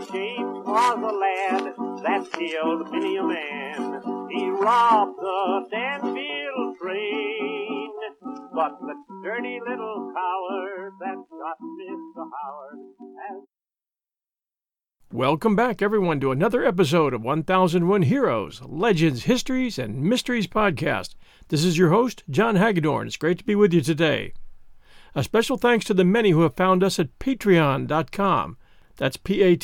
James was a lad that killed many a man. He robbed the Danville train. But the dirty little coward that shot Mr. Howard has... Welcome back, everyone, to another episode of 1001 Heroes, Legends, Histories, and Mysteries podcast. This is your host, John Hagedorn. It's great to be with you today. A special thanks to the many who have found us at patreon.com. That's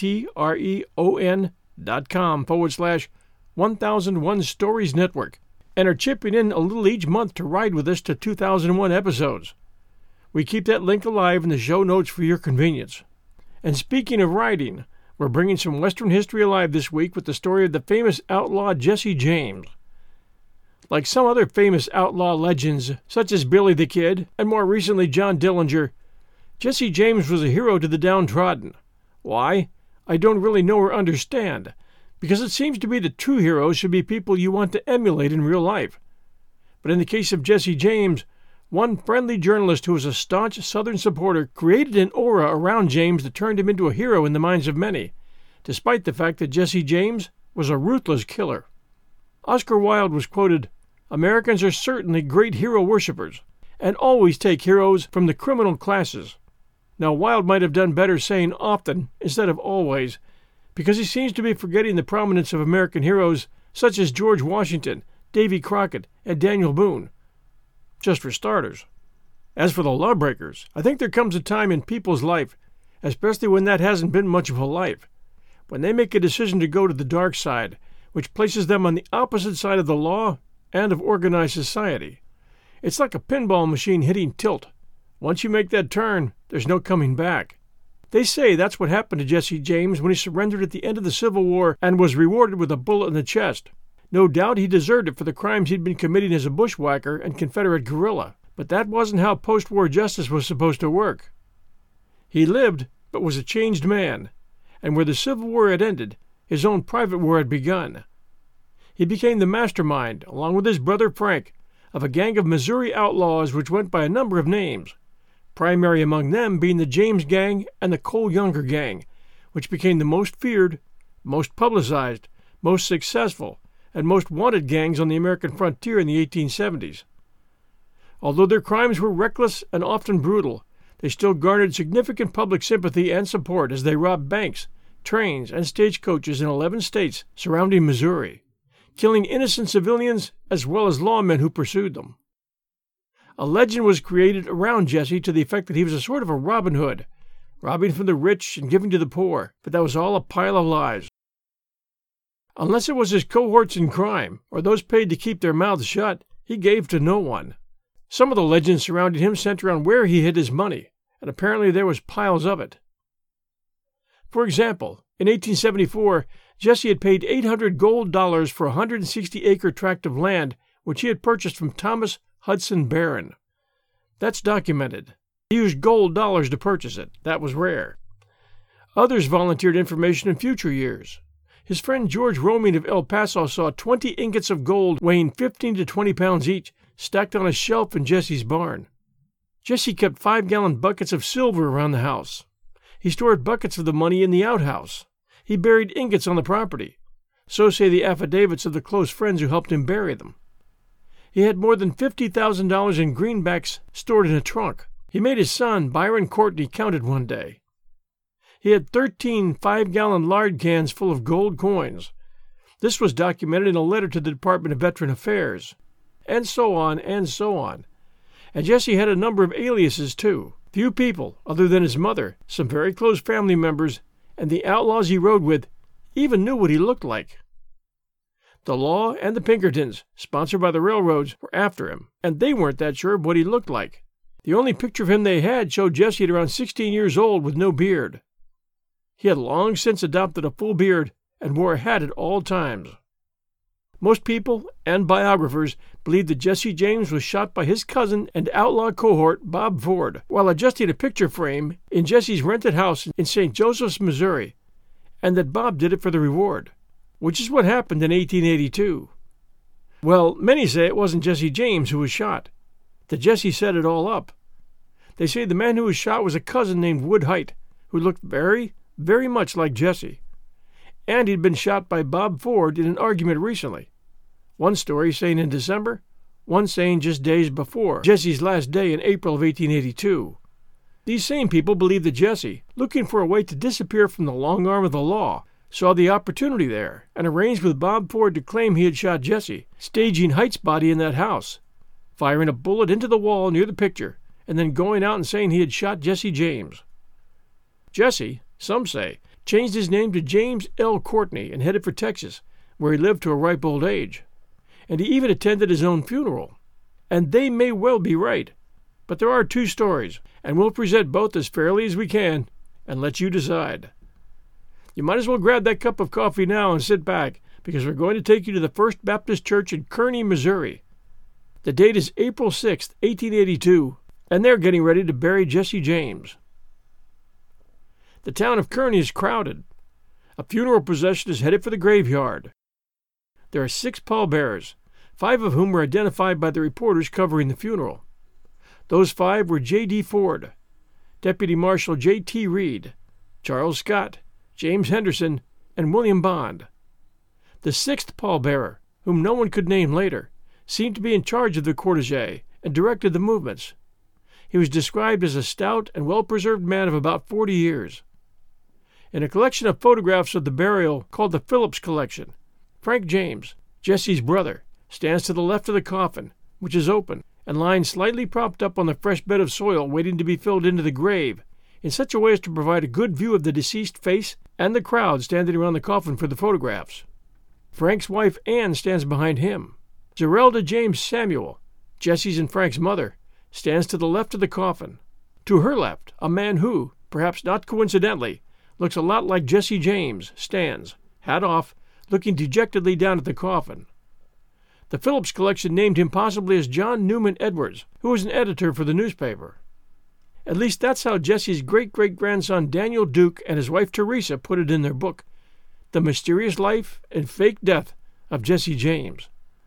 patreon.com/1001 Stories Network, and are chipping in a little each month to ride with us to 2001 episodes. We keep that link alive in the show notes for your convenience. And speaking of riding, we're bringing some Western history alive this week with the story of the famous outlaw Jesse James. Like some other famous outlaw legends, such as Billy the Kid, and more recently John Dillinger, Jesse James was a hero to the downtrodden. Why? I don't really know or understand, because it seems to be that true heroes should be people you want to emulate in real life. But in the case of Jesse James, one friendly journalist who was a staunch Southern supporter created an aura around James that turned him into a hero in the minds of many, despite the fact that Jesse James was a ruthless killer. Oscar Wilde was quoted, "Americans are certainly great hero worshippers, and always take heroes from the criminal classes." Now, Wilde might have done better saying often instead of always, because he seems to be forgetting the prominence of American heroes such as George Washington, Davy Crockett, and Daniel Boone. Just for starters. As for the lawbreakers, I think there comes a time in people's life, especially when that hasn't been much of a life, when they make a decision to go to the dark side, which places them on the opposite side of the law and of organized society. It's like a pinball machine hitting tilt. Once you make that turn, there's no coming back. They say that's what happened to Jesse James when he surrendered at the end of the Civil War and was rewarded with a bullet in the chest. No doubt he deserved it for the crimes he'd been committing as a bushwhacker and Confederate guerrilla, but that wasn't how post-war justice was supposed to work. He lived, but was a changed man, and where the Civil War had ended, his own private war had begun. He became the mastermind, along with his brother Frank, of a gang of Missouri outlaws which went by a number of names, primary among them being the James Gang and the Cole Younger Gang, which became the most feared, most publicized, most successful, and most wanted gangs on the American frontier in the 1870s. Although their crimes were reckless and often brutal, they still garnered significant public sympathy and support as they robbed banks, trains, and stagecoaches in 11 states surrounding Missouri, killing innocent civilians as well as lawmen who pursued them. A legend was created around Jesse to the effect that he was a sort of a Robin Hood, robbing from the rich and giving to the poor, but that was all a pile of lies. Unless it was his cohorts in crime, or those paid to keep their mouths shut, he gave to no one. Some of the legends surrounding him center on where he hid his money, and apparently there was piles of it. For example, in 1874, Jesse had paid $800 gold for a 160-acre tract of land which he had purchased from Thomas Hudson Barron. That's documented. He used gold dollars to purchase it. That was rare. Others volunteered information in future years. His friend George Roming of El Paso saw 20 ingots of gold weighing 15 to 20 pounds each stacked on a shelf in Jesse's barn. Jesse kept 5-gallon buckets of silver around the house. He stored buckets of the money in the outhouse. He buried ingots on the property. So say the affidavits of the close friends who helped him bury them. He had more than $50,000 in greenbacks stored in a trunk. He made his son, Byron Courtney, count it one day. He had 13 5-gallon lard cans full of gold coins. This was documented in a letter to the Department of Veteran Affairs. And so on, and so on. And Jesse had a number of aliases, too. Few people, other than his mother, some very close family members, and the outlaws he rode with, even knew what he looked like. The law and the Pinkertons, sponsored by the railroads, were after him, and they weren't that sure of what he looked like. The only picture of him they had showed Jesse at around 16 years old with no beard. He had long since adopted a full beard and wore a hat at all times. Most people and biographers believe that Jesse James was shot by his cousin and outlaw cohort Bob Ford while adjusting a picture frame in Jesse's rented house in St. Joseph's, Missouri, and that Bob did it for the reward, which is what happened in 1882. Well, many say it wasn't Jesse James who was shot, that Jesse set it all up. They say the man who was shot was a cousin named Wood Height, who looked very, very much like Jesse. and he'd been shot by Bob Ford in an argument recently. One story saying in December, one saying just days before Jesse's last day in April of 1882. These same people believe that Jesse, looking for a way to disappear from the long arm of the law, saw the opportunity there and arranged with Bob Ford to claim he had shot Jesse, staging Height's body in that house, firing a bullet into the wall near the picture, and then going out and saying he had shot Jesse James. Jesse, some say, changed his name to James L. Courtney and headed for Texas, where he lived to a ripe old age. And he even attended his own funeral. And they may well be right, but there are two stories, and we'll present both as fairly as we can and let you decide. You might as well grab that cup of coffee now and sit back, because we're going to take you to the First Baptist Church in Kearney, Missouri. The date is April 6, 1882, and they're getting ready to bury Jesse James. The town of Kearney is crowded. A funeral procession is headed for the graveyard. There are 6 pallbearers, 5 of whom were identified by the reporters covering the funeral. Those 5 were J.D. Ford, Deputy Marshal J.T. Reed, Charles Scott, James Henderson, and William Bond. The 6th pallbearer, whom no one could name later, seemed to be in charge of the cortege and directed the movements. He was described as a stout and well-preserved man of about 40 years. In a collection of photographs of the burial called the Phillips Collection, Frank James, Jesse's brother, stands to the left of the coffin, which is open, and lying slightly propped up on the fresh bed of soil waiting to be filled into the grave, in such a way as to provide a good view of the deceased face and the crowd standing around the coffin for the photographs. Frank's wife Anne stands behind him. Zerelda James Samuel, Jesse's and Frank's mother, stands to the left of the coffin. To her left, a man who, perhaps not coincidentally, looks a lot like Jesse James, stands, hat off, looking dejectedly down at the coffin. The Phillips Collection named him possibly as John Newman Edwards, who was an editor for the newspaper. At least that's how Jesse's great-great-grandson Daniel Duke and his wife Teresa put it in their book, The Mysterious Life and Fake Death of Jesse James.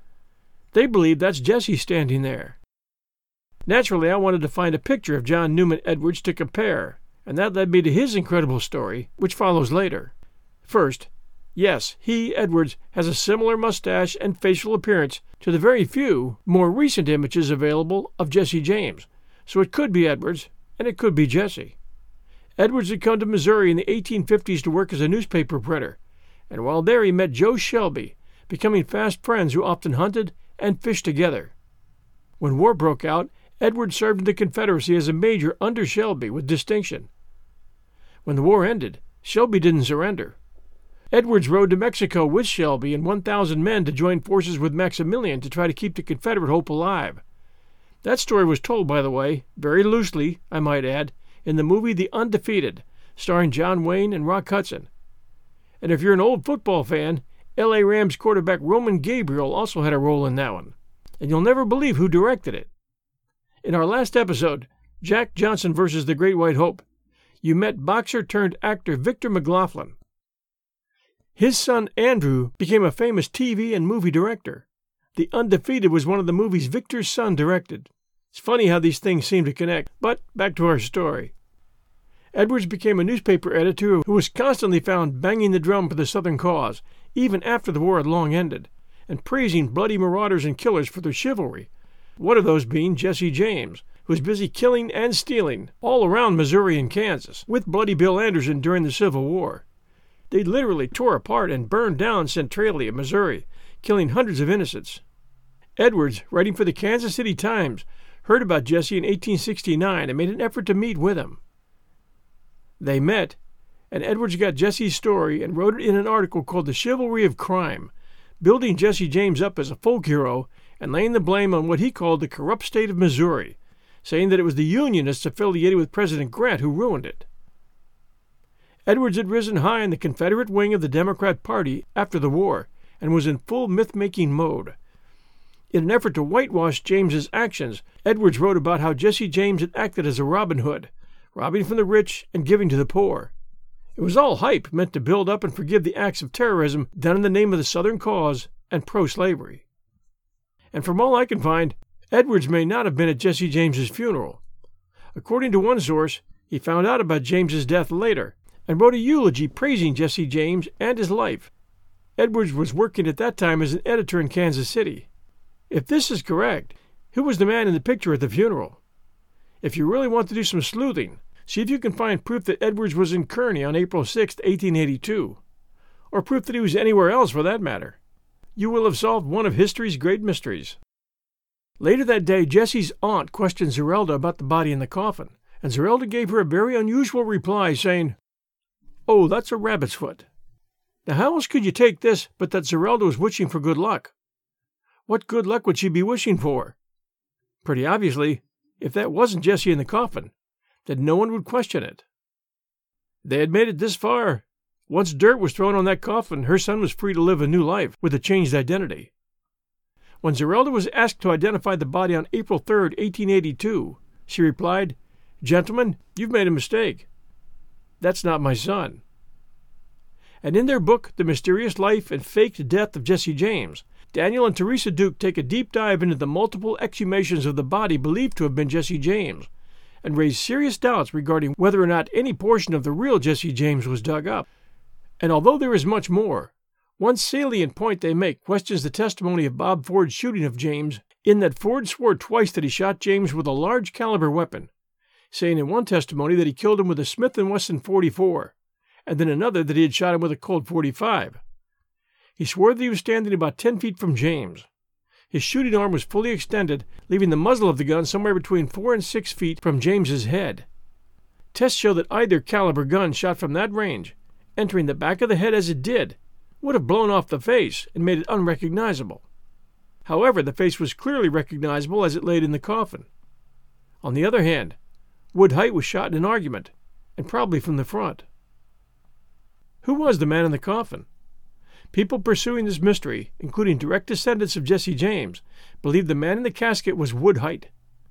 They believe that's Jesse standing there. Naturally, I wanted to find a picture of John Newman Edwards to compare, and that led me to his incredible story, which follows later. First, yes, he, Edwards, has a similar mustache and facial appearance to the very few, more recent images available of Jesse James, so it could be Edwards, and it could be Jesse. Edwards had come to Missouri in the 1850s to work as a newspaper printer, and while there he met Joe Shelby, becoming fast friends who often hunted and fished together. When war broke out, Edwards served in the Confederacy as a major under Shelby with distinction. When the war ended, Shelby didn't surrender. Edwards rode to Mexico with Shelby and 1,000 men to join forces with Maximilian to try to keep the Confederate hope alive. That story was told, by the way, very loosely, I might add, in the movie The Undefeated, starring John Wayne and Rock Hudson. And if you're an old football fan, L.A. Rams quarterback Roman Gabriel also had a role in that one. And you'll never believe who directed it. In our last episode, Jack Johnson versus the Great White Hope, you met boxer-turned-actor Victor McLaughlin. His son Andrew became a famous TV and movie director. The Undefeated was one of the movies Victor's son directed. It's funny how these things seem to connect, but back to our story. Edwards became a newspaper editor who was constantly found banging the drum for the Southern cause, even after the war had long ended, and praising bloody marauders and killers for their chivalry, one of those being Jesse James, who was busy killing and stealing all around Missouri and Kansas, with Bloody Bill Anderson during the Civil War. They literally tore apart and burned down Centralia, Missouri, killing hundreds of innocents. Edwards, writing for the Kansas City Times, heard about Jesse in 1869 and made an effort to meet with him. They met, and Edwards got Jesse's story and wrote it in an article called The Chivalry of Crime, building Jesse James up as a folk hero and laying the blame on what he called the corrupt state of Missouri, saying that it was the Unionists affiliated with President Grant who ruined it. Edwards had risen high in the Confederate wing of the Democrat Party after the war and was in full myth-making mode. In an effort to whitewash James's actions, Edwards wrote about how Jesse James had acted as a Robin Hood, robbing from the rich and giving to the poor. It was all hype meant to build up and forgive the acts of terrorism done in the name of the Southern cause and pro-slavery. And from all I can find, Edwards may not have been at Jesse James's funeral. According to one source, he found out about James's death later, and wrote a eulogy praising Jesse James and his life. Edwards was working at that time as an editor in Kansas City. If this is correct, who was the man in the picture at the funeral? If you really want to do some sleuthing, see if you can find proof that Edwards was in Kearney on April 6, 1882, or proof that he was anywhere else for that matter. You will have solved one of history's great mysteries. Later that day, Jesse's aunt questioned Zerelda about the body in the coffin, and Zerelda gave her a very unusual reply, saying, "Oh, that's a rabbit's foot." Now how else could you take this but that Zerelda was wishing for good luck? What good luck would she be wishing for? Pretty obviously, if that wasn't Jesse in the coffin, then no one would question it. They had made it this far. Once dirt was thrown on that coffin, her son was free to live a new life with a changed identity. When Zerelda was asked to identify the body on April 3, 1882, she replied, "Gentlemen, you've made a mistake. That's not my son." And in their book, The Mysterious Life and Faked Death of Jesse James, Daniel and Teresa Duke take a deep dive into the multiple exhumations of the body believed to have been Jesse James, and raise serious doubts regarding whether or not any portion of the real Jesse James was dug up. And although there is much more, one salient point they make questions the testimony of Bob Ford's shooting of James, in that Ford swore twice that he shot James with a large caliber weapon, saying in one testimony that he killed him with a Smith & Wesson .44, and then another that he had shot him with a Colt .45. He swore that he was standing about 10 feet from James. His shooting arm was fully extended, leaving the muzzle of the gun somewhere between 4 and 6 feet from James's head. Tests show that either caliber gun shot from that range, entering the back of the head as it did, would have blown off the face and made it unrecognizable. However, the face was clearly recognizable as it laid in the coffin. On the other hand, Wood Height was shot in an argument, and probably from the front. Who was the man in the coffin? People pursuing this mystery, including direct descendants of Jesse James, believe the man in the casket was Wood Height.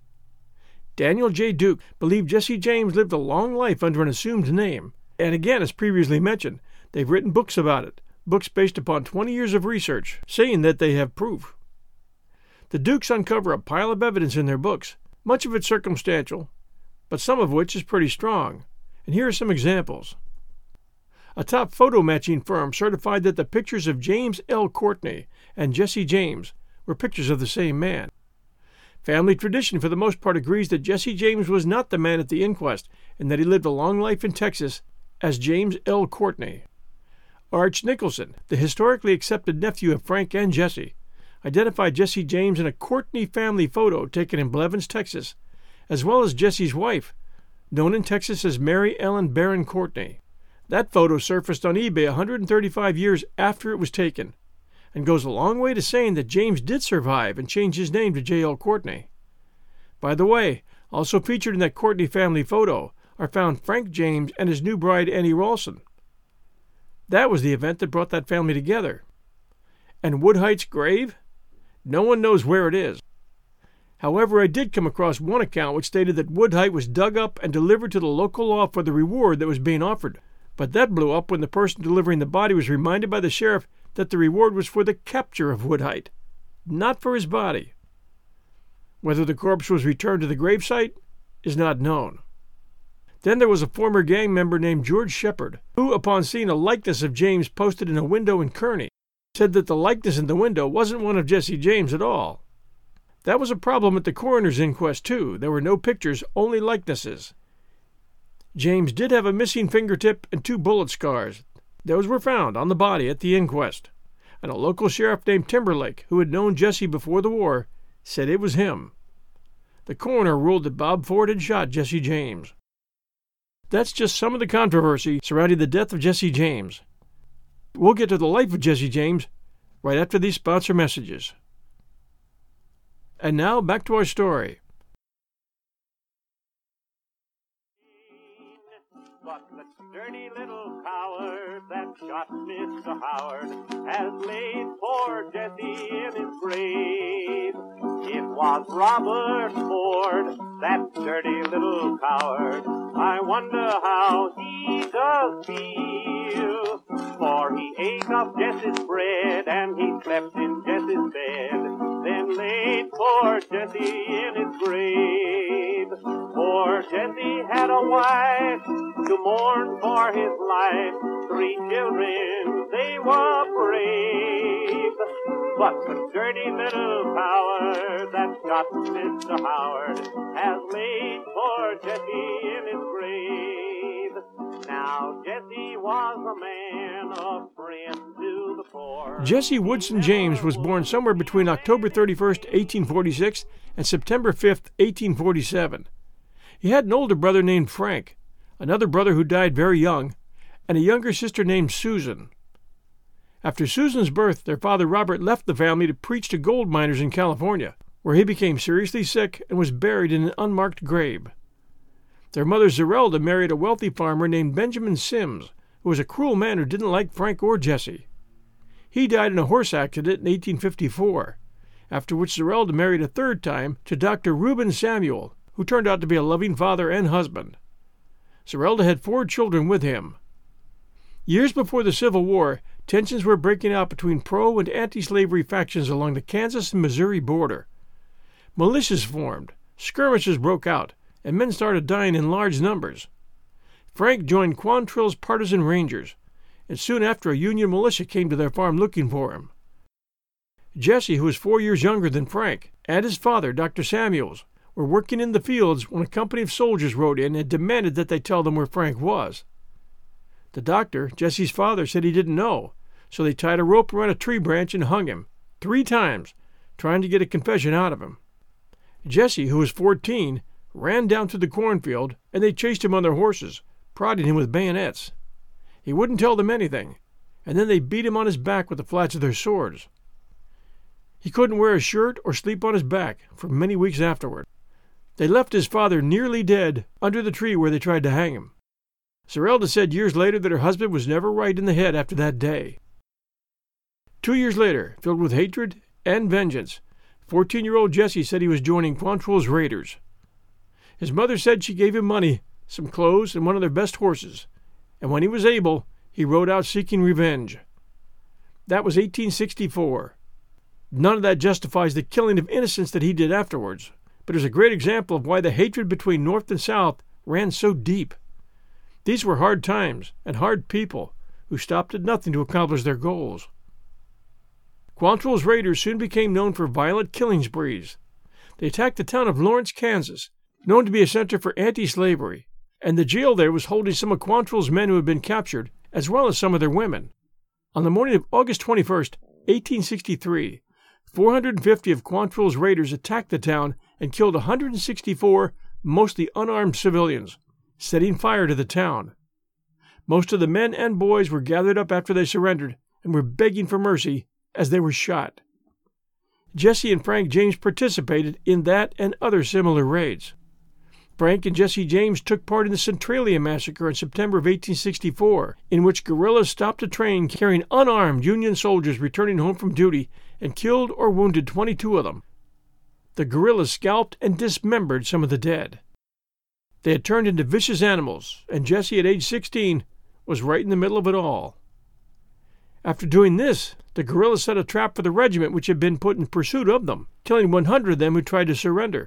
Daniel J. Duke believed Jesse James lived a long life under an assumed name, and again, as previously mentioned, they've written books about it, books based upon 20 years of research, saying that they have proof. The Dukes uncover a pile of evidence in their books, much of it circumstantial, but some of which is pretty strong, and here are some examples. A top photo matching firm certified that the pictures of James L. Courtney and Jesse James were pictures of the same man. Family tradition for the most part agrees that Jesse James was not the man at the inquest and that he lived a long life in Texas as James L. Courtney. Arch Nicholson, the historically accepted nephew of Frank and Jesse, identified Jesse James in a Courtney family photo taken in Blevins, Texas, as well as Jesse's wife, known in Texas as Mary Ellen Barron Courtney. That photo surfaced on eBay 135 years after it was taken, and goes a long way to saying that James did survive and change his name to J.L. Courtney. By the way, also featured in that Courtney family photo are found Frank James and his new bride Annie Ralston. That was the event that brought that family together. And Wood Height's grave? No one knows where it is. However, I did come across one account which stated that Wood Height was dug up and delivered to the local law for the reward that was being offered. But that blew up when the person delivering the body was reminded by the sheriff that the reward was for the capture of Wood Height, not for his body. Whether the corpse was returned to the gravesite is not known. Then there was a former gang member named George Shepard, who, upon seeing a likeness of James posted in a window in Kearney, said that the likeness in the window wasn't one of Jesse James at all. That was a problem at the coroner's inquest, too. There were no pictures, only likenesses. James did have a missing fingertip and 2 bullet scars. Those were found on the body at the inquest, and a local sheriff named Timberlake, who had known Jesse before the war, said it was him. The coroner ruled that Bob Ford had shot Jesse James. That's just some of the controversy surrounding the death of Jesse James. We'll get to the life of Jesse James right after these sponsor messages. And now back to our story. But the dirty little coward that shot Mr. Howard has laid poor Jesse in his grave. It was Robert Ford, that dirty little coward. I wonder how he does feel. For he ate of Jesse's bread and he slept in Jesse's bed, then laid poor Jesse in his grave. Poor Jesse had a wife to mourn for his life. 3 children, they were brave. But the dirty little coward that shot Mr. Howard has laid poor Jesse in his grave. Now Jesse was a man of friend to the poor. Jesse Woodson James was born somewhere between October 31st, 1846 and September 5th, 1847. He had an older brother named Frank, another brother who died very young, and a younger sister named Susan. After Susan's birth, their father Robert left the family to preach to gold miners in California, where he became seriously sick and was buried in an unmarked grave. Their mother Zerelda married a wealthy farmer named Benjamin Sims, who was a cruel man who didn't like Frank or Jesse. He died in a horse accident in 1854, after which Zerelda married a third time to Dr. Reuben Samuel, who turned out to be a loving father and husband. Zerelda had 4 children with him. Years before the Civil War, tensions were breaking out between pro- and anti-slavery factions along the Kansas and Missouri border. Militias formed, skirmishes broke out, and men started dying in large numbers. Frank joined Quantrill's partisan Rangers, and soon after a Union militia came to their farm looking for him. Jesse, who was 4 years younger than Frank, and his father, Dr. Samuels, were working in the fields when a company of soldiers rode in and demanded that they tell them where Frank was. The doctor, Jesse's father, said he didn't know, so they tied a rope around a tree branch and hung him 3 times, trying to get a confession out of him. Jesse, who was 14, ran down to the cornfield, and they chased him on their horses, prodding him with bayonets. He wouldn't tell them anything, and then they beat him on his back with the flats of their swords. He couldn't wear a shirt or sleep on his back for many weeks afterward. They left his father nearly dead under the tree where they tried to hang him. Zerelda said years later that her husband was never right in the head after that day. 2 years later, filled with hatred and vengeance, 14-year-old Jesse said he was joining Quantrill's Raiders. His mother said she gave him money, some clothes, and one of their best horses, and when he was able, he rode out seeking revenge. That was 1864. None of that justifies the killing of innocents that he did afterwards, but is a great example of why the hatred between North and South ran so deep. These were hard times and hard people who stopped at nothing to accomplish their goals. Quantrill's Raiders soon became known for violent killing sprees. They attacked the town of Lawrence, Kansas, known to be a center for anti-slavery, and the jail there was holding some of Quantrill's men who had been captured, as well as some of their women. On the morning of August 21st, 1863, 450 of Quantrill's Raiders attacked the town and killed 164 mostly unarmed civilians, setting fire to the town. Most of the men and boys were gathered up after they surrendered and were begging for mercy as they were shot. Jesse and Frank James participated in that and other similar raids. Frank and Jesse James took part in the Centralia Massacre in September of 1864, in which guerrillas stopped a train carrying unarmed Union soldiers returning home from duty and killed or wounded 22 of them. The guerrillas scalped and dismembered some of the dead. They had turned into vicious animals, and Jesse, at age 16, was right in the middle of it all. After doing this, the guerrillas set a trap for the regiment which had been put in pursuit of them, killing 100 of them who tried to surrender.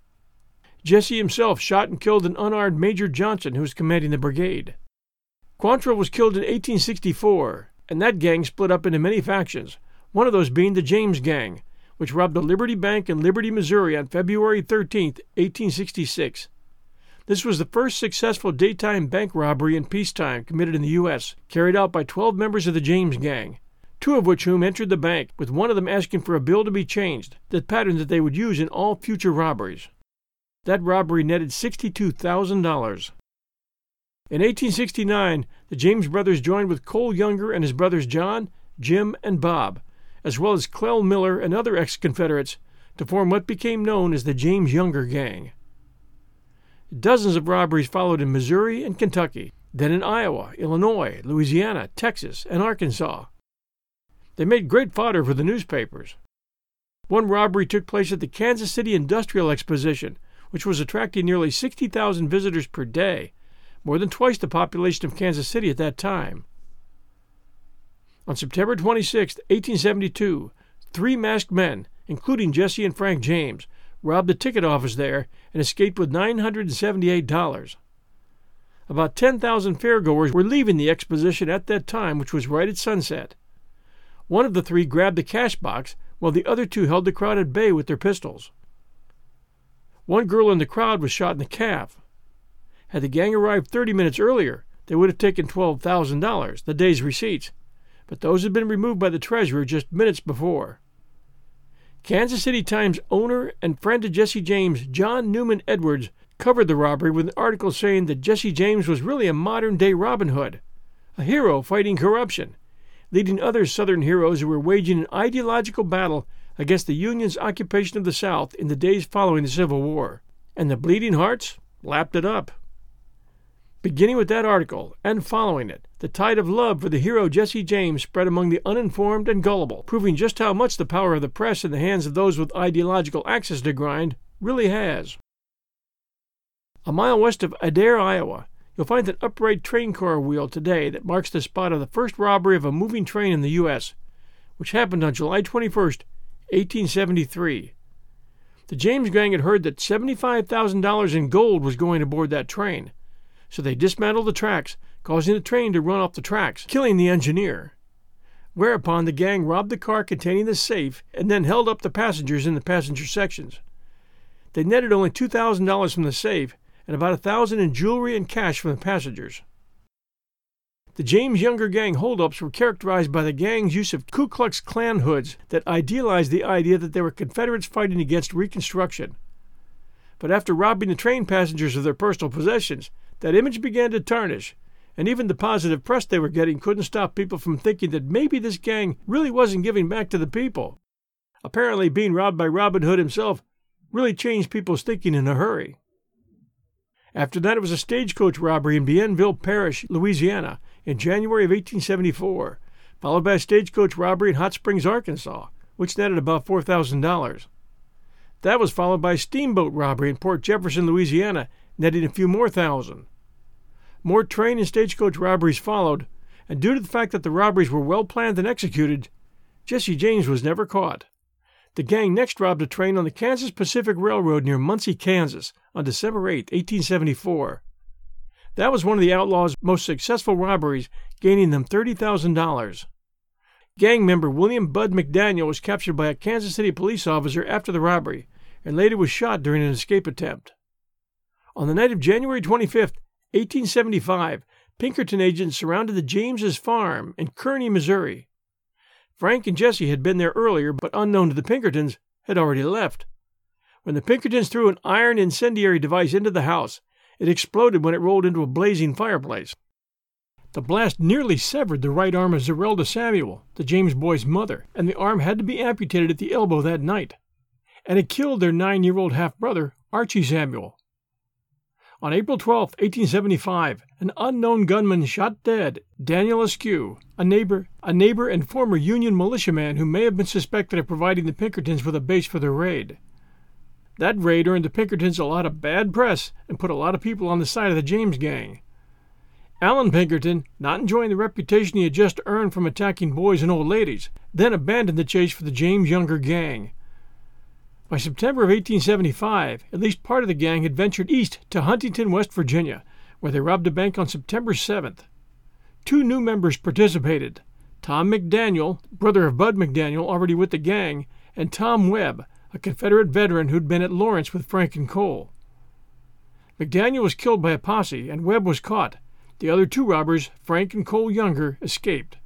Jesse himself shot and killed an unarmed Major Johnson who was commanding the brigade. Quantrill was killed in 1864, and that gang split up into many factions, one of those being the James Gang, which robbed the Liberty Bank in Liberty, Missouri on February 13, 1866. This was the first successful daytime bank robbery in peacetime committed in the U.S., carried out by 12 members of the James Gang, 2 of whom entered the bank, with one of them asking for a bill to be changed, the pattern that they would use in all future robberies. That robbery netted $62,000. In 1869, the James brothers joined with Cole Younger and his brothers John, Jim, and Bob, as well as Clell Miller and other ex-Confederates, to form what became known as the James Younger Gang. Dozens of robberies followed in Missouri and Kentucky, then in Iowa, Illinois, Louisiana, Texas, and Arkansas. They made great fodder for the newspapers. One robbery took place at the Kansas City Industrial Exposition, which was attracting nearly 60,000 visitors per day, more than twice the population of Kansas City at that time. On September 26, 1872, 3 masked men, including Jesse and Frank James, robbed the ticket office there and escaped with $978. About 10,000 fairgoers were leaving the exposition at that time, which was right at sunset. One of the three grabbed the cash box, while the other two held the crowd at bay with their pistols. One girl in the crowd was shot in the calf. Had the gang arrived 30 minutes earlier, they would have taken $12,000, the day's receipts, but those had been removed by the treasurer just minutes before. Kansas City Times owner and friend of Jesse James, John Newman Edwards, covered the robbery with an article saying that Jesse James was really a modern-day Robin Hood, a hero fighting corruption, leading other Southern heroes who were waging an ideological battle against the Union's occupation of the South in the days following the Civil War. And the Bleeding Hearts lapped it up. Beginning with that article, and following it, the tide of love for the hero Jesse James spread among the uninformed and gullible, proving just how much the power of the press in the hands of those with ideological axes to grind really has. A mile west of Adair, Iowa, you'll find an upright train car wheel today that marks the spot of the first robbery of a moving train in the U.S., which happened on July 21st, 1873. The James gang had heard that $75,000 in gold was going aboard that train, so they dismantled the tracks, causing the train to run off the tracks, killing the engineer. Whereupon the gang robbed the car containing the safe and then held up the passengers in the passenger sections. They netted only $2,000 from the safe and about $1,000 in jewelry and cash from the passengers. The James Younger gang holdups were characterized by the gang's use of Ku Klux Klan hoods that idealized the idea that they were Confederates fighting against Reconstruction. But after robbing the train passengers of their personal possessions, that image began to tarnish, and even the positive press they were getting couldn't stop people from thinking that maybe this gang really wasn't giving back to the people. Apparently, being robbed by Robin Hood himself really changed people's thinking in a hurry. After that, it was a stagecoach robbery in Bienville Parish, Louisiana, in January of 1874, followed by a stagecoach robbery in Hot Springs, Arkansas, which netted about $4,000. That was followed by a steamboat robbery in Port Jefferson, Louisiana, netting a few more thousand. More train and stagecoach robberies followed, and due to the fact that the robberies were well planned and executed, Jesse James was never caught. The gang next robbed a train on the Kansas Pacific Railroad near Muncie, Kansas, on December 8, 1874. That was one of the outlaws' most successful robberies, gaining them $30,000. Gang member William Bud McDaniel was captured by a Kansas City police officer after the robbery, and later was shot during an escape attempt. On the night of January 25, 1875, Pinkerton agents surrounded the Jameses' farm in Kearney, Missouri. Frank and Jesse had been there earlier, but unknown to the Pinkertons, had already left. When the Pinkertons threw an iron incendiary device into the house, it exploded when it rolled into a blazing fireplace. The blast nearly severed the right arm of Zerelda Samuel, the James boys' mother, and the arm had to be amputated at the elbow that night. And it killed their 9-year-old half-brother, Archie Samuel. On April 12, 1875, an unknown gunman shot dead Daniel Askew, a neighbor and former Union militiaman who may have been suspected of providing the Pinkertons with a base for their raid. That raid earned the Pinkertons a lot of bad press and put a lot of people on the side of the James gang. Allen Pinkerton, not enjoying the reputation he had just earned from attacking boys and old ladies, then abandoned the chase for the James Younger gang. By September of 1875, at least part of the gang had ventured east to Huntington, West Virginia, where they robbed a bank on September 7th. 2 new members participated: Tom McDaniel, brother of Bud McDaniel, already with the gang, and Tom Webb, a Confederate veteran who'd been at Lawrence with Frank and Cole. McDaniel was killed by a posse, and Webb was caught. The other 2 robbers, Frank and Cole Younger, escaped.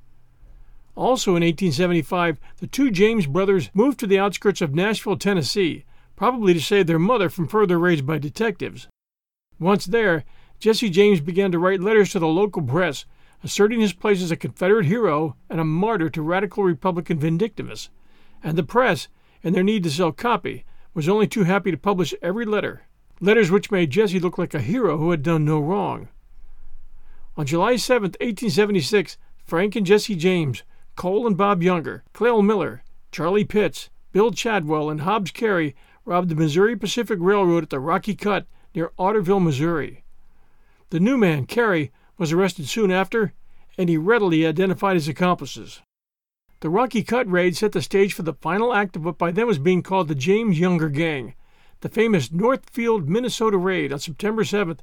Also in 1875, the 2 James brothers moved to the outskirts of Nashville, Tennessee, probably to save their mother from further raids by detectives. Once there, Jesse James began to write letters to the local press, asserting his place as a Confederate hero and a martyr to radical Republican vindictiveness. And the press, in their need to sell copy, was only too happy to publish every letter, letters which made Jesse look like a hero who had done no wrong. On July 7, 1876, Frank and Jesse James, Cole and Bob Younger, Clell Miller, Charlie Pitts, Bill Chadwell, and Hobbs Carey robbed the Missouri Pacific Railroad at the Rocky Cut near Otterville, Missouri. The new man, Carey, was arrested soon after, and he readily identified his accomplices. The Rocky Cut raid set the stage for the final act of what by then was being called the James Younger Gang, the famous Northfield, Minnesota raid on September 7,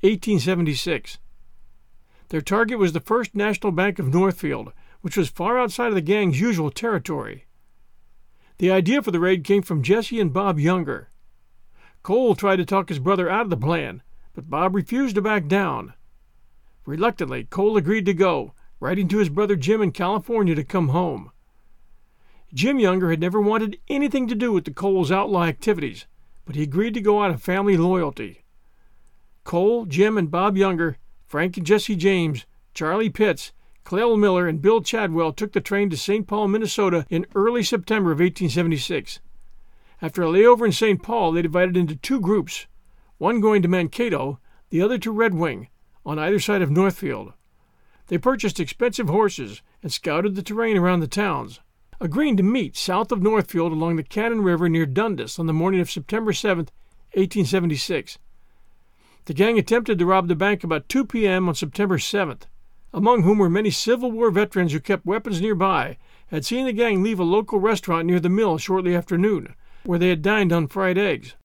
1876. Their target was the First National Bank of Northfield, which was far outside of the gang's usual territory. The idea for the raid came from Jesse and Bob Younger. Cole tried to talk his brother out of the plan, but Bob refused to back down. Reluctantly, Cole agreed to go, writing to his brother Jim in California to come home. Jim Younger had never wanted anything to do with the Coles' outlaw activities, but he agreed to go out of family loyalty. Cole, Jim, and Bob Younger, Frank and Jesse James, Charlie Pitts, Clell Miller, and Bill Chadwell took the train to St. Paul, Minnesota in early September of 1876. After a layover in St. Paul, they divided into two groups, one going to Mankato, the other to Red Wing, on either side of Northfield. They purchased expensive horses and scouted the terrain around the towns, agreeing to meet south of Northfield along the Cannon River near Dundas on the morning of September 7, 1876. The gang attempted to rob the bank about 2 p.m. on September 7th, among whom were many Civil War veterans who kept weapons nearby, had seen the gang leave a local restaurant near the mill shortly after noon, where they had dined on fried eggs.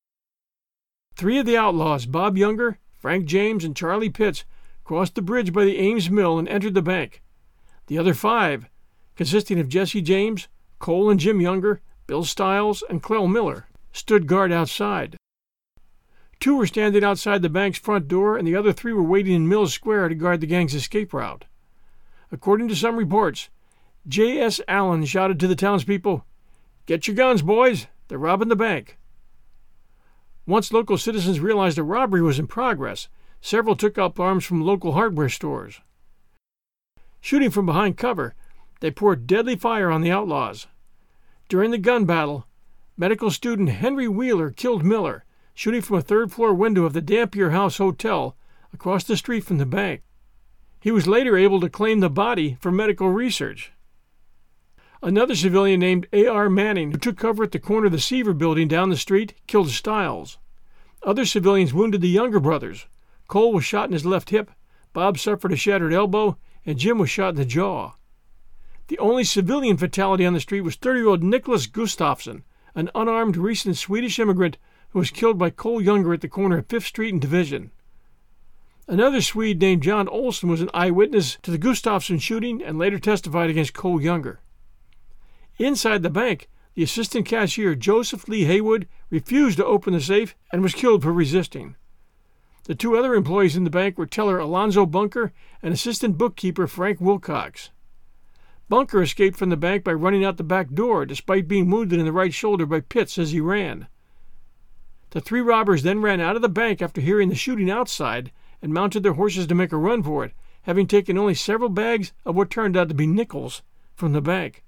3 of the outlaws, Bob Younger, Frank James, and Charlie Pitts, crossed the bridge by the Ames Mill and entered the bank. The other 5, consisting of Jesse James, Cole and Jim Younger, Bill Stiles, and Clell Miller, stood guard outside. 2 were standing outside the bank's front door, and the other 3 were waiting in Mills Square to guard the gang's escape route. According to some reports, J.S. Allen shouted to the townspeople, "Get your guns, boys! They're robbing the bank." Once local citizens realized a robbery was in progress, several took up arms from local hardware stores. Shooting from behind cover, they poured deadly fire on the outlaws. During the gun battle, medical student Henry Wheeler killed Miller, shooting from a third-floor window of the Dampier House Hotel across the street from the bank. He was later able to claim the body for medical research. Another civilian named A.R. Manning, who took cover at the corner of the Seaver building down the street, killed Stiles. Other civilians wounded the Younger brothers. Cole was shot in his left hip, Bob suffered a shattered elbow, and Jim was shot in the jaw. The only civilian fatality on the street was 30-year-old Nicholas Gustafsson, an unarmed recent Swedish immigrant who was killed by Cole Younger at the corner of 5th Street and Division. Another Swede named John Olson was an eyewitness to the Gustafsson shooting and later testified against Cole Younger. Inside the bank, the assistant cashier Joseph Lee Haywood refused to open the safe and was killed for resisting. The 2 other employees in the bank were teller Alonzo Bunker and assistant bookkeeper Frank Wilcox. Bunker escaped from the bank by running out the back door, despite being wounded in the right shoulder by Pitts as he ran. The 3 robbers then ran out of the bank after hearing the shooting outside and mounted their horses to make a run for it, having taken only several bags of what turned out to be nickels from the bank.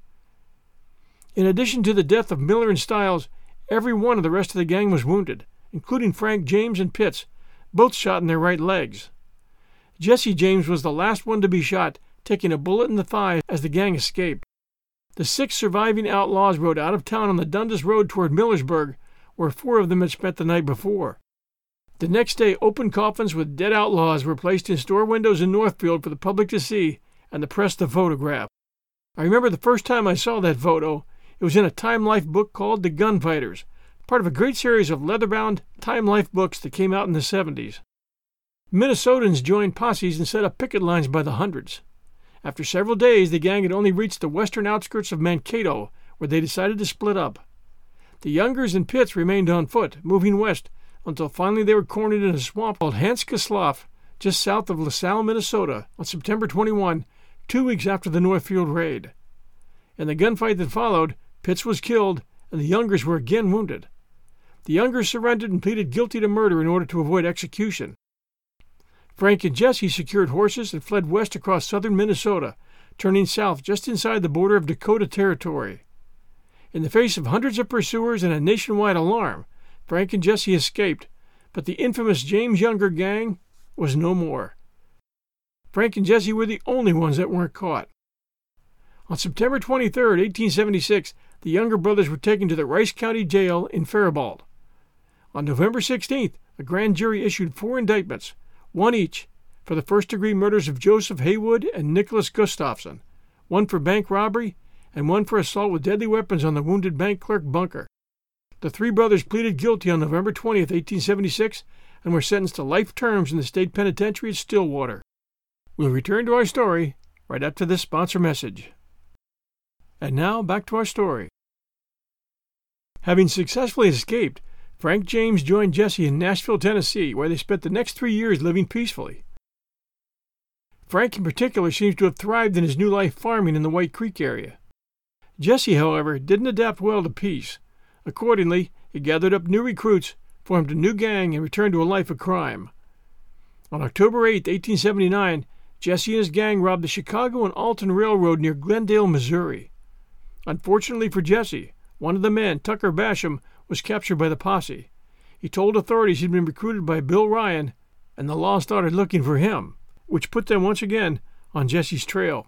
In addition to the death of Miller and Stiles, every one of the rest of the gang was wounded, including Frank James and Pitts, both shot in their right legs. Jesse James was the last one to be shot, taking a bullet in the thigh as the gang escaped. The 6 surviving outlaws rode out of town on the Dundas Road toward Millersburg, where 4 of them had spent the night before. The next day, open coffins with dead outlaws were placed in store windows in Northfield for the public to see and the press to photograph. I remember the first time I saw that photo. It was in a Time Life book called The Gunfighters, part of a great series of leather-bound Time Life books that came out in the 70s. Minnesotans joined posses and set up picket lines by the hundreds. After several days, the gang had only reached the western outskirts of Mankato, where they decided to split up. The Youngers and Pitts remained on foot, moving west, until finally they were cornered in a swamp called Hanska Slough, just south of LaSalle, Minnesota, on September 21, 2 weeks after the Northfield raid. In the gunfight that followed, Pitts was killed, and the Youngers were again wounded. The Youngers surrendered and pleaded guilty to murder in order to avoid execution. Frank and Jesse secured horses and fled west across southern Minnesota, turning south just inside the border of Dakota Territory. In the face of hundreds of pursuers and a nationwide alarm, Frank and Jesse escaped, but the infamous James Younger gang was no more. Frank and Jesse were the only ones that weren't caught. On September 23, 1876, the Younger brothers were taken to the Rice County Jail in Faribault. On November 16th, a grand jury issued 4 indictments, 1 each, for the first-degree murders of Joseph Haywood and Nicholas Gustafsson, 1 for bank robbery, and 1 for assault with deadly weapons on the wounded bank clerk Bunker. The 3 brothers pleaded guilty on November 20, 1876, and were sentenced to life terms in the state penitentiary at Stillwater. We'll return to our story right after this sponsor message. And now, back to our story. Having successfully escaped, Frank James joined Jesse in Nashville, Tennessee, where they spent the next 3 years living peacefully. Frank in particular seems to have thrived in his new life farming in the White Creek area. Jesse, however, didn't adapt well to peace. Accordingly, he gathered up new recruits, formed a new gang, and returned to a life of crime. On October 8, 1879, Jesse and his gang robbed the Chicago and Alton Railroad near Glendale, Missouri. Unfortunately for Jesse, one of the men, Tucker Basham, was captured by the posse. He told authorities he'd been recruited by Bill Ryan, and the law started looking for him, which put them once again on Jesse's trail.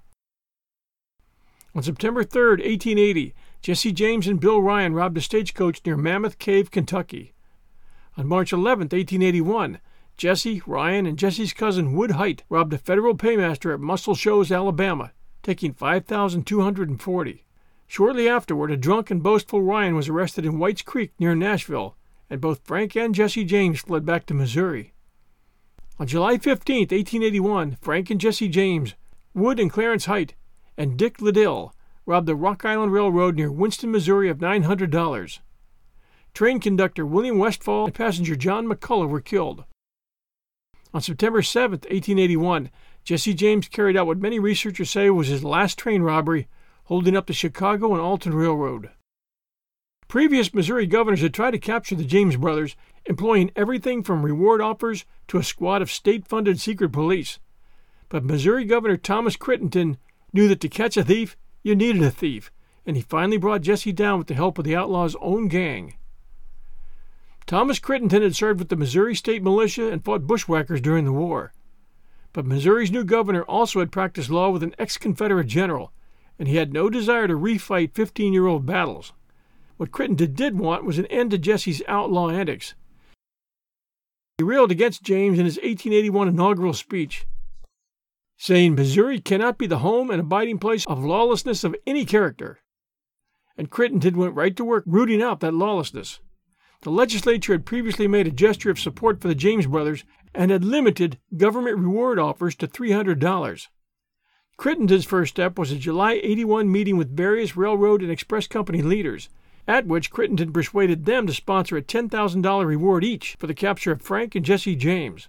On September 3, 1880, Jesse James and Bill Ryan robbed a stagecoach near Mammoth Cave, Kentucky. On March 11, 1881, Jesse, Ryan, and Jesse's cousin Wood Height robbed a federal paymaster at Muscle Shoals, Alabama, taking $5,240. Shortly afterward, a drunk and boastful Ryan was arrested in White's Creek near Nashville, and both Frank and Jesse James fled back to Missouri. On July 15, 1881, Frank and Jesse James, Wood and Clarence Height, and Dick Liddell robbed the Rock Island Railroad near Winston, Missouri of $900. Train conductor William Westfall and passenger John McCullough were killed. On September 7, 1881, Jesse James carried out what many researchers say was his last train robbery, holding up the Chicago and Alton Railroad. Previous Missouri governors had tried to capture the James brothers, employing everything from reward offers to a squad of state-funded secret police. But Missouri Governor Thomas Crittenden knew that to catch a thief, you needed a thief, and he finally brought Jesse down with the help of the outlaw's own gang. Thomas Crittenden had served with the Missouri State Militia and fought bushwhackers during the war. But Missouri's new governor also had practiced law with an ex-Confederate general, and he had no desire to refight 15-year-old battles. What Crittenden did want was an end to Jesse's outlaw antics. He railed against James in his 1881 inaugural speech, saying Missouri cannot be the home and abiding place of lawlessness of any character. And Crittenden went right to work rooting out that lawlessness. The legislature had previously made a gesture of support for the James brothers and had limited government reward offers to $300. Crittenden's first step was a July 81 meeting with various railroad and express company leaders, at which Crittenden persuaded them to sponsor a $10,000 reward each for the capture of Frank and Jesse James.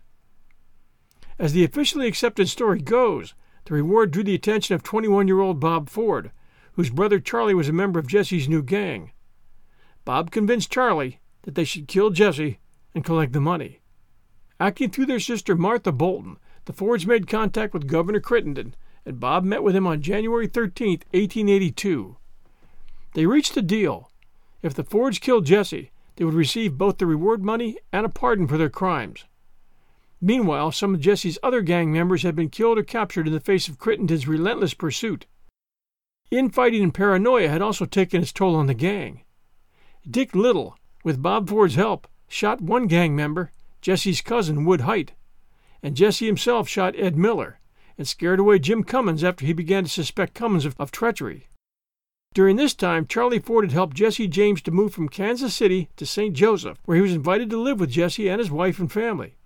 As the officially accepted story goes, the reward drew the attention of 21-year-old Bob Ford, whose brother Charlie was a member of Jesse's new gang. Bob convinced Charlie that they should kill Jesse and collect the money. Acting through their sister Martha Bolton, the Fords made contact with Governor Crittenden, and Bob met with him on January 13, 1882. They reached a deal. If the Fords killed Jesse, they would receive both the reward money and a pardon for their crimes. Meanwhile, some of Jesse's other gang members had been killed or captured in the face of Crittenden's relentless pursuit. Infighting and paranoia had also taken its toll on the gang. Dick Little, with Bob Ford's help, shot one gang member, Jesse's cousin Wood Height, and Jesse himself shot Ed Miller and scared away Jim Cummins after he began to suspect Cummins of treachery. During this time, Charlie Ford had helped Jesse James to move from Kansas City to St. Joseph, where he was invited to live with Jesse and his wife and family.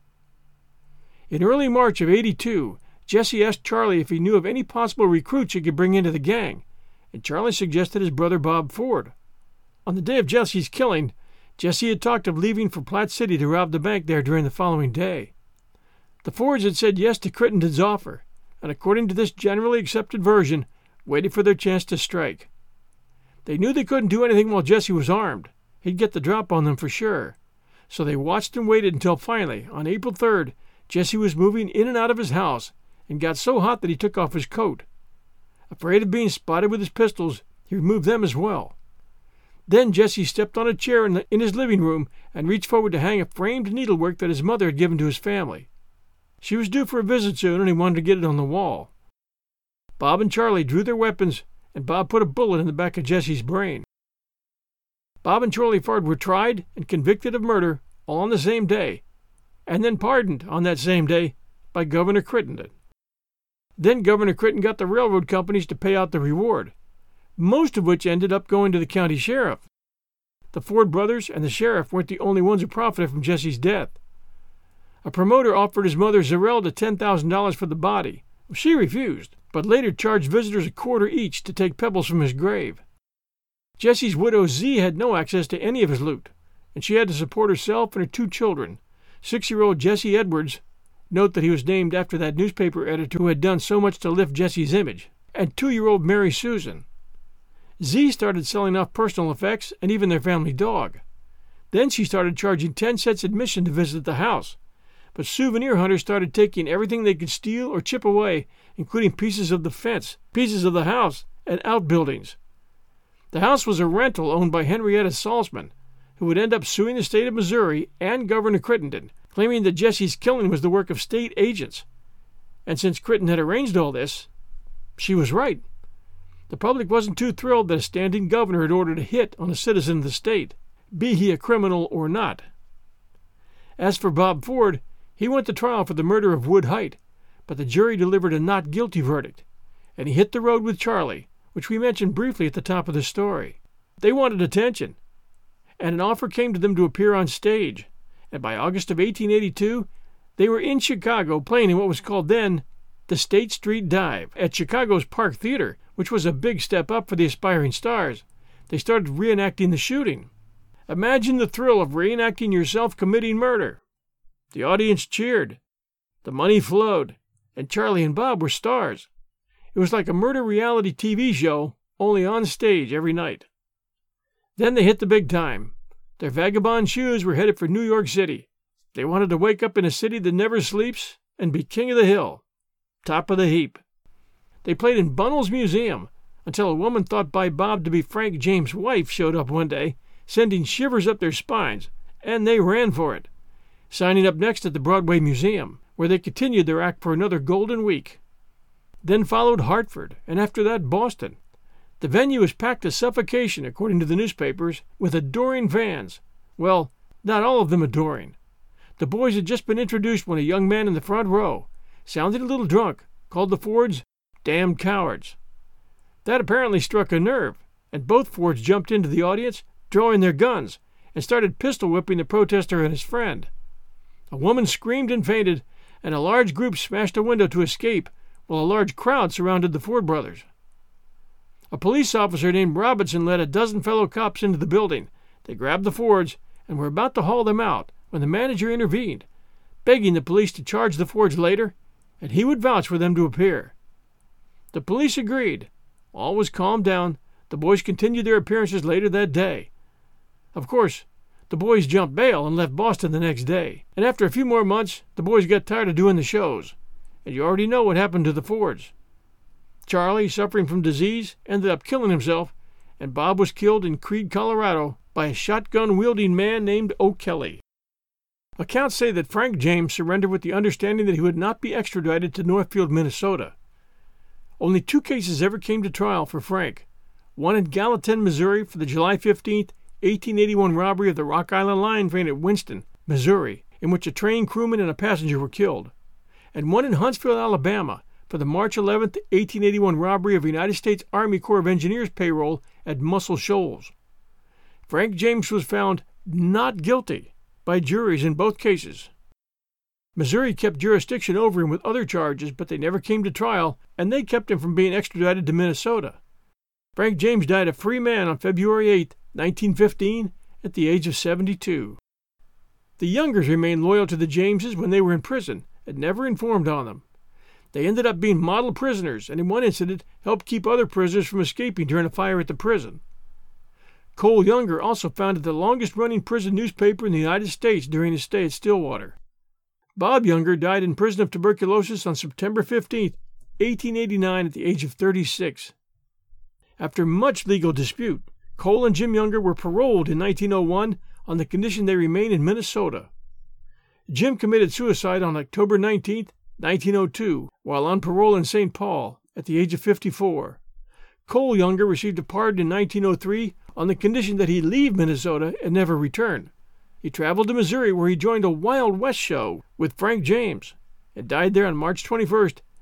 In early March of '82, Jesse asked Charlie if he knew of any possible recruits he could bring into the gang, and Charlie suggested his brother Bob Ford. On the day of Jesse's killing, Jesse had talked of leaving for Platte City to rob the bank there during the following day. The Fords had said yes to Crittenden's offer, and according to this generally accepted version, waited for their chance to strike. They knew they couldn't do anything while Jesse was armed. He'd get the drop on them for sure. So they watched and waited until finally, on April 3rd, Jesse was moving in and out of his house and got so hot that he took off his coat. Afraid of being spotted with his pistols, he removed them as well. Then Jesse stepped on a chair in his living room and reached forward to hang a framed needlework that his mother had given to his family. She was due for a visit soon, and he wanted to get it on the wall. Bob and Charlie drew their weapons, and Bob put a bullet in the back of Jesse's brain. Bob and Charlie Ford were tried and convicted of murder all on the same day, and then pardoned on that same day by Governor Crittenden. Then Governor Crittenden got the railroad companies to pay out the reward, most of which ended up going to the county sheriff. The Ford brothers and the sheriff weren't the only ones who profited from Jesse's death. A promoter offered his mother Zerelda $10,000 for the body. She refused, but later charged visitors a quarter each to take pebbles from his grave. Jesse's widow Z had no access to any of his loot, and she had to support herself and her 2 children, 6-year-old Jesse Edwards, note that he was named after that newspaper editor who had done so much to lift Jesse's image, and 2-year-old Mary Susan. Z started selling off personal effects and even their family dog. Then she started charging 10 cents admission to visit the house, but souvenir hunters started taking everything they could steal or chip away, including pieces of the fence, pieces of the house, and outbuildings. The house was a rental owned by Henrietta Salzman, who would end up suing the state of Missouri and Governor Crittenden, claiming that Jesse's killing was the work of state agents. And since Crittenden had arranged all this, she was right. The public wasn't too thrilled that a standing governor had ordered a hit on a citizen of the state, be he a criminal or not. As for Bob Ford, he went to trial for the murder of Wood Height, but the jury delivered a not guilty verdict, and he hit the road with Charlie, which we mentioned briefly at the top of the story. They wanted attention, and an offer came to them to appear on stage, and by August of 1882, they were in Chicago playing in what was called then the State Street Dive at Chicago's Park Theater, which was a big step up for the aspiring stars. They started reenacting the shooting. Imagine the thrill of reenacting yourself committing murder. The audience cheered. The money flowed, and Charlie and Bob were stars. It was like a murder reality TV show, only on stage every night. Then they hit the big time. Their vagabond shoes were headed for New York City. They wanted to wake up in a city that never sleeps and be king of the hill, top of the heap. They played in Bunnell's Museum until a woman thought by Bob to be Frank James' wife showed up one day, sending shivers up their spines, and they ran for it, signing up next at the Broadway Museum, where they continued their act for another golden week. Then followed Hartford, and after that Boston. The venue was packed to suffocation, according to the newspapers, with adoring fans. Well, not all of them adoring. The boys had just been introduced when a young man in the front row, sounding a little drunk, called the Fords damned cowards. That apparently struck a nerve, and both Fords jumped into the audience, drawing their guns, and started pistol-whipping the protester and his friend. A woman screamed and fainted, and a large group smashed a window to escape, while a large crowd surrounded the Ford brothers. A police officer named Robinson led a dozen fellow cops into the building. They grabbed the Fords and were about to haul them out when the manager intervened, begging the police to charge the Fords later, and he would vouch for them to appear. The police agreed. All was calmed down. The boys continued their appearances later that day. Of course, the boys jumped bail and left Boston the next day, and after a few more months, the boys got tired of doing the shows. And you already know what happened to the Fords. Charlie, suffering from disease, ended up killing himself, and Bob was killed in Creede, Colorado, by a shotgun-wielding man named O'Kelly. Accounts say that Frank James surrendered with the understanding that he would not be extradited to Northfield, Minnesota. Only 2 cases ever came to trial for Frank, one in Gallatin, Missouri for the July 15, 1881 robbery of the Rock Island Line train at Winston, Missouri, in which a train crewman and a passenger were killed, and one in Huntsville, Alabama, for the March 11, 1881 robbery of a United States Army Corps of Engineers payroll at Muscle Shoals. Frank James was found not guilty by juries in both cases. Missouri kept jurisdiction over him with other charges, but they never came to trial, and they kept him from being extradited to Minnesota. Frank James died a free man on February 8, 1915, at the age of 72. The Youngers remained loyal to the Jameses when they were in prison and never informed on them. They ended up being model prisoners, and in one incident helped keep other prisoners from escaping during a fire at the prison. Cole Younger also founded the longest-running prison newspaper in the United States during his stay at Stillwater. Bob Younger died in prison of tuberculosis on September 15, 1889, at the age of 36. After much legal dispute, Cole and Jim Younger were paroled in 1901 on the condition they remain in Minnesota. Jim committed suicide on October 19, 1902, while on parole in St. Paul at the age of 54. Cole Younger received a pardon in 1903 on the condition that he leave Minnesota and never return. He traveled to Missouri, where he joined a Wild West show with Frank James, and died there on March 21,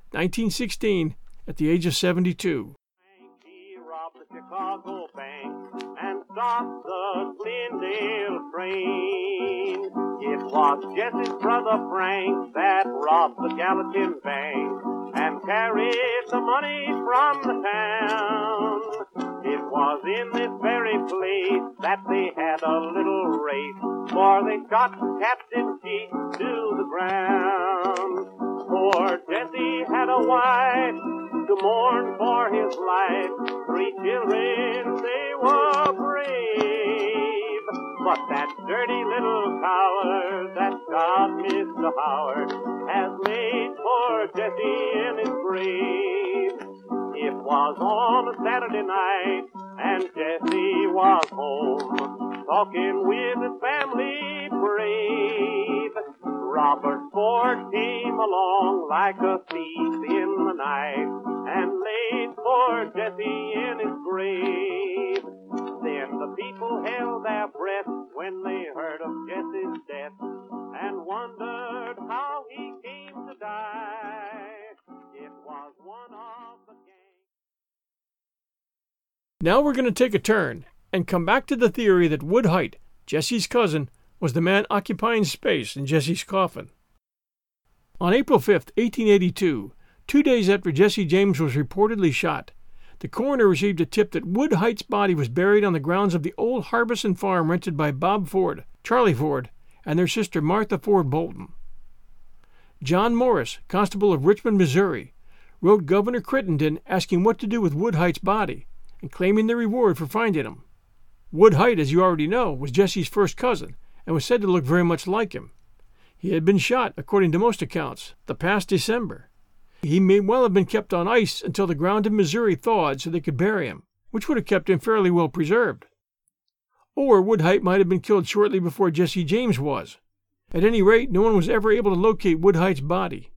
1916, at the age of 72. He robbed the Chicago bank and stopped the Glendale train. It was Jesse's brother Frank that robbed the Gallatin Bank and carried the money from the town. It was in this very place that they had a little race, for they shot Captain Cheat to the ground. Poor Jesse had a wife to mourn for his life, 3 children, they were brave. But that dirty little coward that shot Mr. Howard has laid poor Jesse in his grave. It was on a Saturday night, and Jesse was home, talking with his family brave. Robert Ford came along like a thief in the night, and laid poor Jesse in his grave. Then the people held their breath when they heard of Jesse's death, and wondered how he came to die. It was one of the gang. Now we're going to take a turn and come back to the theory that Wood Hite, Jesse's cousin, was the man occupying space in Jesse's coffin. On April 5, 1882, 2 days after Jesse James was reportedly shot, the coroner received a tip that Wood Hite's body was buried on the grounds of the old Harbison farm rented by Bob Ford, Charlie Ford, and their sister Martha Ford Bolton. John Morris, constable of Richmond, Missouri, wrote Governor Crittenden asking what to do with Wood Hite's body and claiming the reward for finding him. Wood Hite, as you already know, was Jesse's first cousin and was said to look very much like him. He had been shot, according to most accounts, the past December. He may well have been kept on ice until the ground in Missouri thawed so they could bury him, which would have kept him fairly well preserved. Or Wood Hite might have been killed shortly before Jesse James was. At any rate, no one was ever able to locate Wood Hite's body.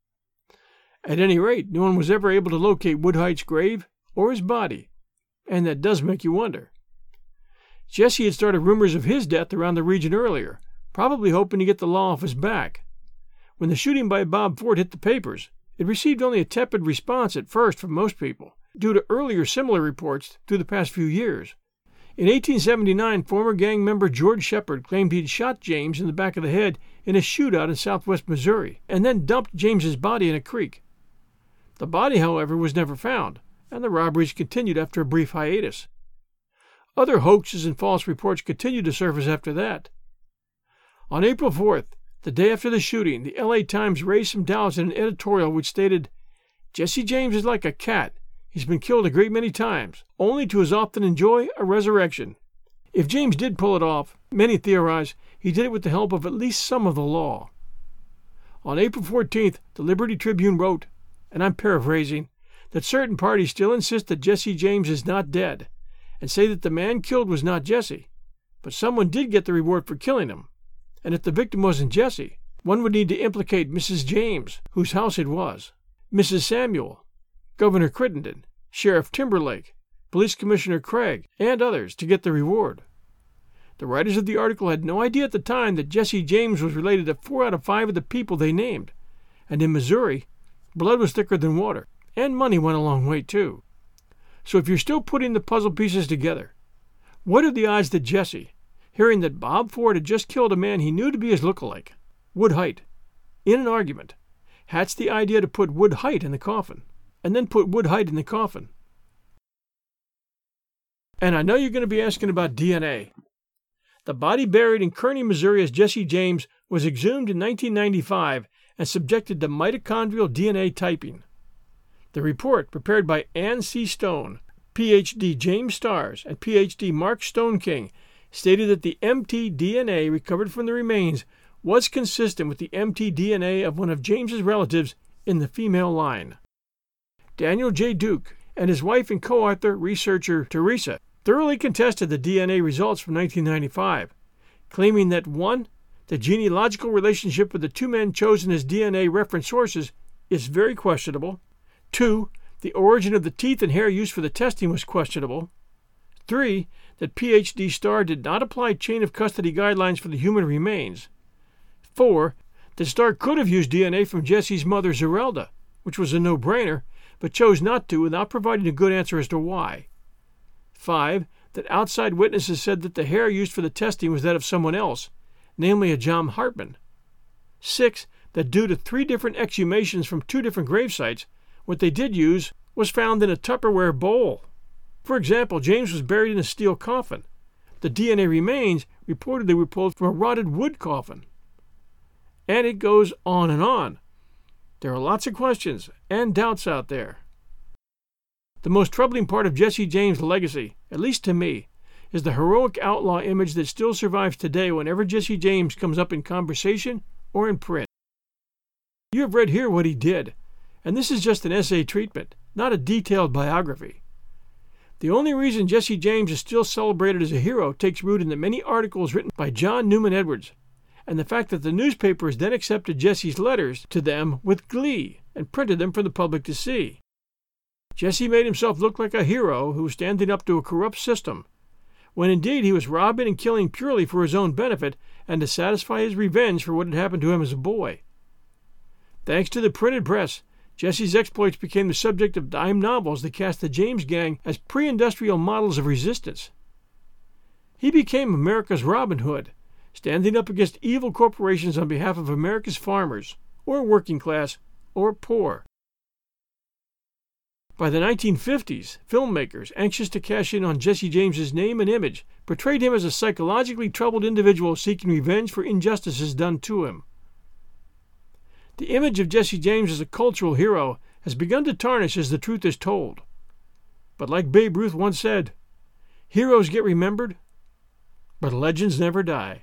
At any rate, no one was ever able to locate Wood Hite's grave or his body, and that does make you wonder. Jesse had started rumors of his death around the region earlier, probably hoping to get the law off his back. When the shooting by Bob Ford hit the papers, it received only a tepid response at first from most people, due to earlier similar reports through the past few years. In 1879, former gang member George Shepard claimed he'd shot James in the back of the head in a shootout in southwest Missouri, and then dumped James's body in a creek. The body, however, was never found, and the robberies continued after a brief hiatus. Other hoaxes and false reports continued to surface after that. On April 4th, the day after the shooting, the L.A. Times raised some doubts in an editorial which stated, "Jesse James is like a cat. He's been killed a great many times, only to as often enjoy a resurrection." If James did pull it off, many theorize he did it with the help of at least some of the law. On April 14th, the Liberty Tribune wrote, and I'm paraphrasing, that certain parties still insist that Jesse James is not dead, and say that the man killed was not Jesse, but someone did get the reward for killing him. And if the victim wasn't Jesse, one would need to implicate Mrs. James, whose house it was, Mrs. Samuel, Governor Crittenden, Sheriff Timberlake, Police Commissioner Craig, and others to get the reward. The writers of the article had no idea at the time that Jesse James was related to 4 out of 5 of the people they named, and in Missouri, blood was thicker than water, and money went a long way too. So if you're still putting the puzzle pieces together, what are the odds that Jesse, hearing that Bob Ford had just killed a man he knew to be his lookalike, Wood Hite, in an argument, hatched the idea to put Wood Hite in the coffin, and then put Wood Hite in the coffin? And I know you're going to be asking about DNA. The body buried in Kearney, Missouri as Jesse James was exhumed in 1995 and subjected to mitochondrial DNA typing. The report, prepared by Ann C. Stone, Ph.D. James Stars, and Ph.D. Mark Stoneking, stated that the mtDNA recovered from the remains was consistent with the mtDNA of one of James's relatives in the female line. Daniel J. Duke and his wife and co-author, researcher Teresa, thoroughly contested the DNA results from 1995, claiming that 1. The genealogical relationship of the 2 men chosen as DNA reference sources is very questionable. 2. The origin of the teeth and hair used for the testing was questionable. 3. That Ph.D. Starr did not apply chain of custody guidelines for the human remains. 4. That Starr could have used DNA from Jesse's mother, Zerelda, which was a no-brainer, but chose not to without providing a good answer as to why. 5. That outside witnesses said that the hair used for the testing was that of someone else, namely a John Hartman. 6, that due to 3 different exhumations from 2 different grave sites, what they did use was found in a Tupperware bowl. For example, James was buried in a steel coffin. The DNA remains reportedly were pulled from a rotted wood coffin. And it goes on and on. There are lots of questions and doubts out there. The most troubling part of Jesse James' legacy, at least to me, is the heroic outlaw image that still survives today whenever Jesse James comes up in conversation or in print. You have read here what he did, and this is just an essay treatment, not a detailed biography. The only reason Jesse James is still celebrated as a hero takes root in the many articles written by John Newman Edwards, and the fact that the newspapers then accepted Jesse's letters to them with glee and printed them for the public to see. Jesse made himself look like a hero who was standing up to a corrupt system, when indeed he was robbing and killing purely for his own benefit and to satisfy his revenge for what had happened to him as a boy. Thanks to the printed press, Jesse's exploits became the subject of dime novels that cast the James gang as pre-industrial models of resistance. He became America's Robin Hood, standing up against evil corporations on behalf of America's farmers, or working class, or poor. By the 1950s, filmmakers, anxious to cash in on Jesse James's name and image, portrayed him as a psychologically troubled individual seeking revenge for injustices done to him. The image of Jesse James as a cultural hero has begun to tarnish as the truth is told. But like Babe Ruth once said, heroes get remembered, but legends never die.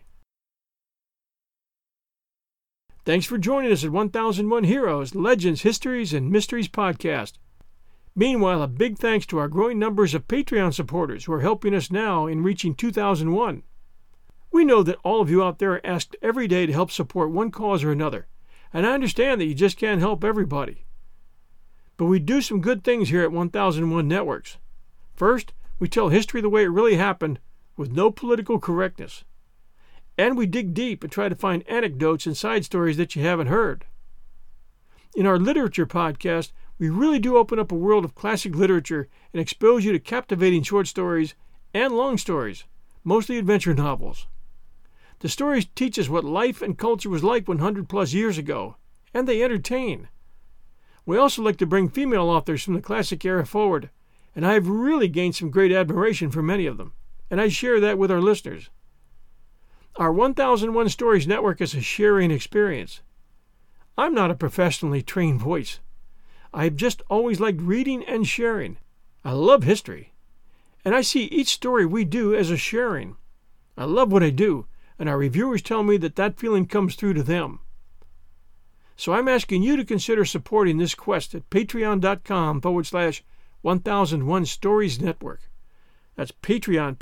Thanks for joining us at 1001 Heroes, Legends, Histories, and Mysteries podcast. Meanwhile, a big thanks to our growing numbers of Patreon supporters who are helping us now in reaching 2001. We know that all of you out there are asked every day to help support one cause or another, and I understand that you just can't help everybody. But we do some good things here at 1001 Networks. First, we tell history the way it really happened, with no political correctness. And we dig deep and try to find anecdotes and side stories that you haven't heard. In our literature podcast, we really do open up a world of classic literature and expose you to captivating short stories and long stories, mostly adventure novels. The stories teach us what life and culture was like 100-plus years ago, and they entertain. We also like to bring female authors from the classic era forward, and I have really gained some great admiration for many of them, and I share that with our listeners. Our 1001 Stories Network is a sharing experience. I'm not a professionally trained voice. I've just always liked reading and sharing. I love history, and I see each story we do as a sharing. I love what I do, and our reviewers tell me that that feeling comes through to them. So I'm asking you to consider supporting this quest at patreon.com/1001 Stories Network. That's Patreon,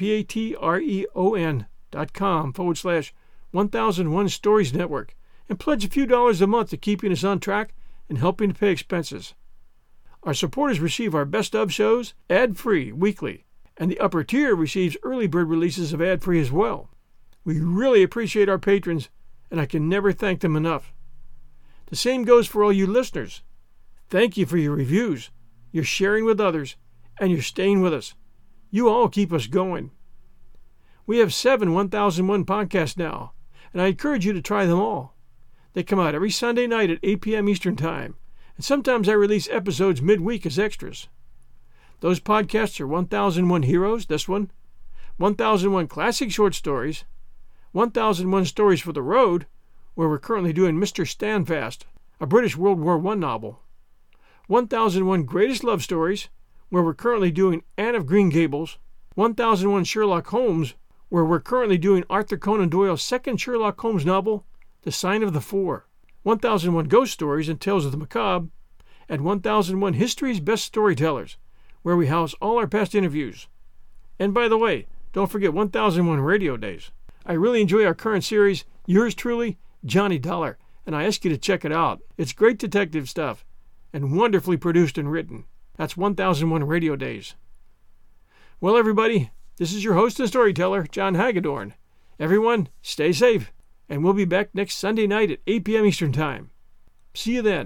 patreon.com/1001 Stories Network, and pledge a few dollars a month to keeping us on track and helping to pay expenses. Our supporters receive our best of shows ad-free weekly, and the upper tier receives early bird releases of ad-free as well. We really appreciate our patrons, and I can never thank them enough. The same goes for all you listeners. Thank you for your reviews, your sharing with others, and your staying with us. You all keep us going. We have 7 1001 podcasts now, and I encourage you to try them all. They come out every Sunday night at 8 p.m. Eastern Time, and sometimes I release episodes midweek as extras. Those podcasts are 1001 Heroes, this one, 1001 Classic Short Stories, 1001 Stories for the Road, where we're currently doing Mr. Standfast, a British World War I novel, 1001 Greatest Love Stories, where we're currently doing Anne of Green Gables, 1001 Sherlock Holmes, where we're currently doing Arthur Conan Doyle's second Sherlock Holmes novel, The Sign of the Four, 1001 Ghost Stories and Tales of the Macabre, and 1001 History's Best Storytellers, where we house all our past interviews. And by the way, don't forget 1001 Radio Days. I really enjoy our current series, Yours Truly, Johnny Dollar, and I ask you to check it out. It's great detective stuff, and wonderfully produced and written. That's 1001 Radio Days. Well, everybody, this is your host and storyteller, John Hagedorn. Everyone, stay safe, and we'll be back next Sunday night at 8 p.m. Eastern Time. See you then.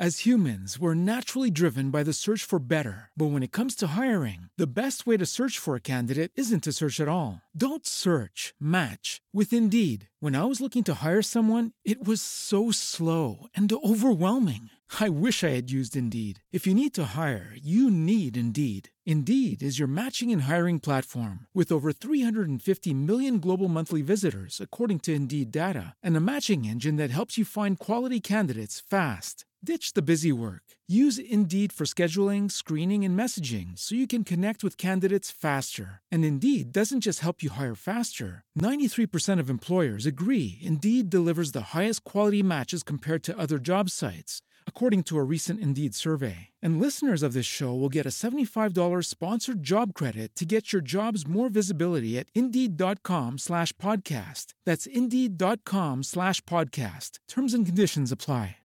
As humans, we're naturally driven by the search for better. But when it comes to hiring, the best way to search for a candidate isn't to search at all. Don't search, match with Indeed. When I was looking to hire someone, it was so slow and overwhelming. I wish I had used Indeed. If you need to hire, you need Indeed. Indeed is your matching and hiring platform with over 350 million global monthly visitors, according to Indeed data, and a matching engine that helps you find quality candidates fast. Ditch the busy work. Use Indeed for scheduling, screening, and messaging so you can connect with candidates faster. And Indeed doesn't just help you hire faster. 93% of employers agree Indeed delivers the highest quality matches compared to other job sites, according to a recent Indeed survey. And listeners of this show will get a $75 sponsored job credit to get your jobs more visibility at Indeed.com/podcast. That's Indeed.com/podcast. Terms and conditions apply.